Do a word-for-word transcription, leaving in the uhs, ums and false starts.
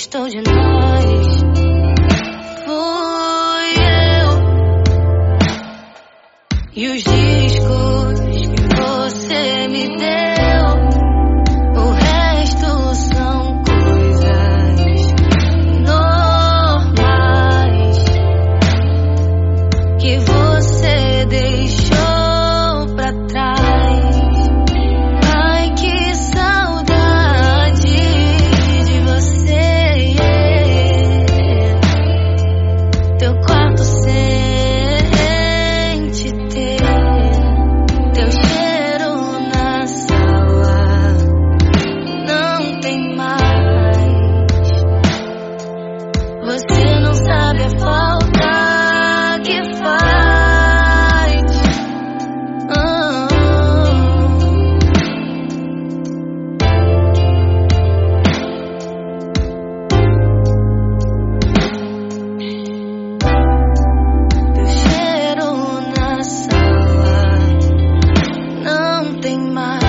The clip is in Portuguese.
restou de nós fui eu. E os discos que você me deu, o resto são coisas normais que você deixou pra trás. Ai, que saudade de você, yeah. Teu quarto sente ter teu cheiro na sala, não tem mais. Você não sabe a falta que faz. Ah. Teu cheiro na sala, não tem mais.